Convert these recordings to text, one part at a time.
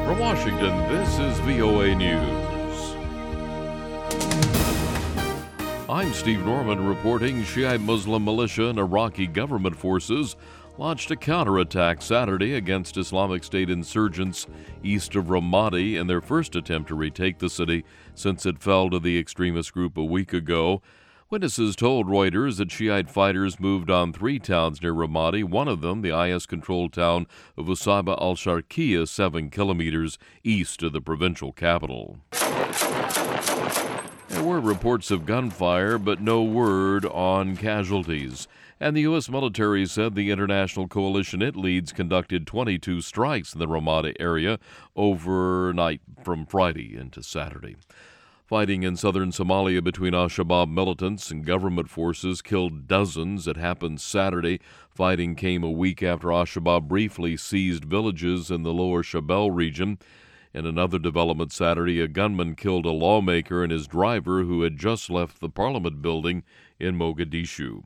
From Washington, this is VOA News. I'm Steve Norman reporting Shiite Muslim militia and Iraqi government forces launched a counterattack Saturday against Islamic State insurgents east of Ramadi in their first attempt to retake the city since it fell to the extremist group a week ago. Witnesses told Reuters that Shiite fighters moved on 3 towns near Ramadi, one of them the IS-controlled town of Usaba al-Sharqiyya, 7 kilometers east of the provincial capital. There were reports of gunfire, but no word on casualties. And the U.S. military said the international coalition it leads conducted 22 strikes in the Ramadi area overnight from Friday into Saturday. Fighting in southern Somalia between al-Shabaab militants and government forces killed dozens. It happened Saturday. Fighting came a week after al-Shabaab briefly seized villages in the lower Shabelle region. In another development Saturday, a gunman killed a lawmaker and his driver who had just left the parliament building in Mogadishu.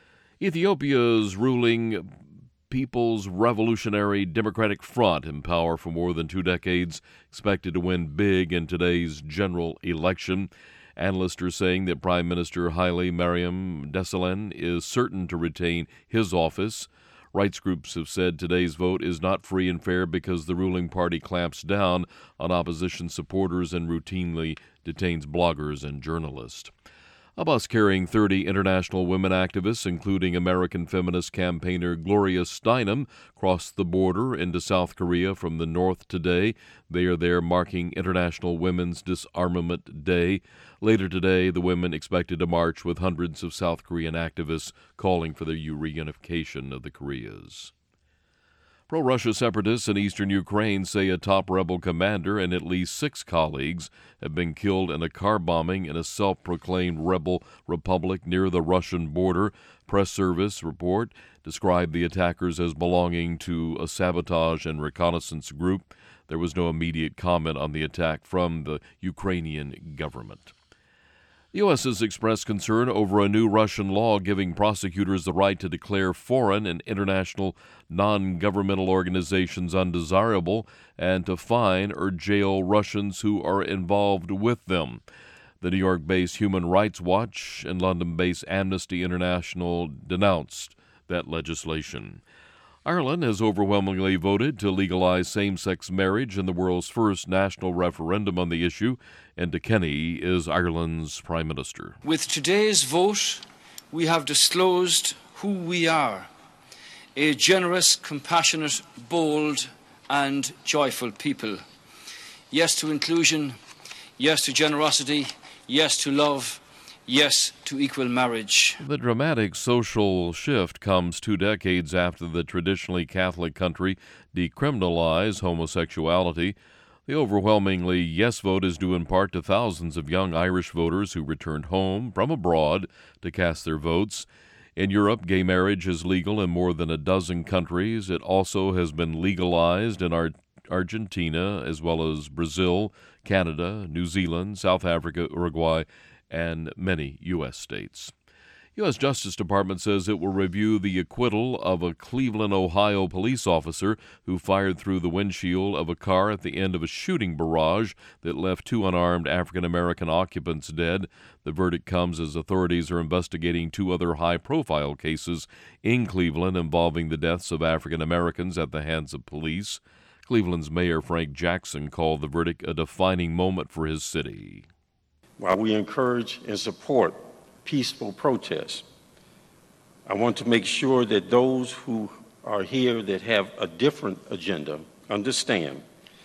Ethiopia's ruling People's Revolutionary Democratic Front, in power for more than 2 decades, expected to win big in today's general election. Analysts are saying that Prime Minister Haile Mariam Desalegn is certain to retain his office. Rights groups have said today's vote is not free and fair because the ruling party clamps down on opposition supporters and routinely detains bloggers and journalists. A bus carrying 30 international women activists, including American feminist campaigner Gloria Steinem, crossed the border into South Korea from the north today. They are there marking International Women's Disarmament Day. Later today, the women expected to march with hundreds of South Korean activists calling for the reunification of the Koreas. Pro-Russia separatists in eastern Ukraine say a top rebel commander and at least 6 colleagues have been killed in a car bombing in a self-proclaimed rebel republic near the Russian border. Press service report described the attackers as belonging to a sabotage and reconnaissance group. There was no immediate comment on the attack from the Ukrainian government. The U.S. has expressed concern over a new Russian law giving prosecutors the right to declare foreign and international non-governmental organizations undesirable and to fine or jail Russians who are involved with them. The New York-based Human Rights Watch and London-based Amnesty International denounced that legislation. Ireland has overwhelmingly voted to legalize same-sex marriage in the world's first national referendum on the issue, and Enda Kenny is Ireland's Prime Minister. With today's vote, we have disclosed who we are, a generous, compassionate, bold and joyful people. Yes to inclusion, yes to generosity, yes to love, yes to equal marriage. The dramatic social shift comes 2 decades after the traditionally Catholic country decriminalized homosexuality. The overwhelmingly yes vote is due in part to thousands of young Irish voters who returned home from abroad to cast their votes. In Europe, gay marriage is legal in more than a dozen countries. It also has been legalized in Argentina, as well as Brazil, Canada, New Zealand, South Africa, Uruguay, and many U.S. states. U.S. Justice Department says it will review the acquittal of a Cleveland, Ohio police officer who fired through the windshield of a car at the end of a shooting barrage that left 2 unarmed African-American occupants dead. The verdict comes as authorities are investigating 2 other high-profile cases in Cleveland involving the deaths of African-Americans at the hands of police. Cleveland's Mayor Frank Jackson called the verdict a defining moment for his city. While we encourage and support peaceful protests, I want to make sure that those who are here that have a different agenda understand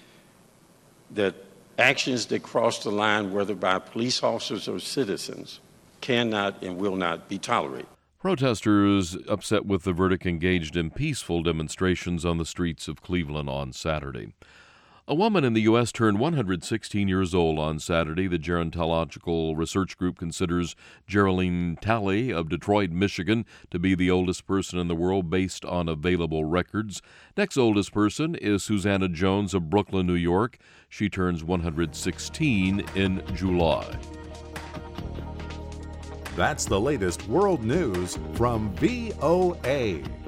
that actions that cross the line, whether by police officers or citizens, cannot and will not be tolerated. Protesters upset with the verdict engaged in peaceful demonstrations on the streets of Cleveland on Saturday. A woman in the U.S. turned 116 years old on Saturday. The Gerontological Research Group considers Geraldine Talley of Detroit, Michigan, to be the oldest person in the world based on available records. Next oldest person is Susanna Jones of Brooklyn, New York. She turns 116 in July. That's the latest world news from VOA.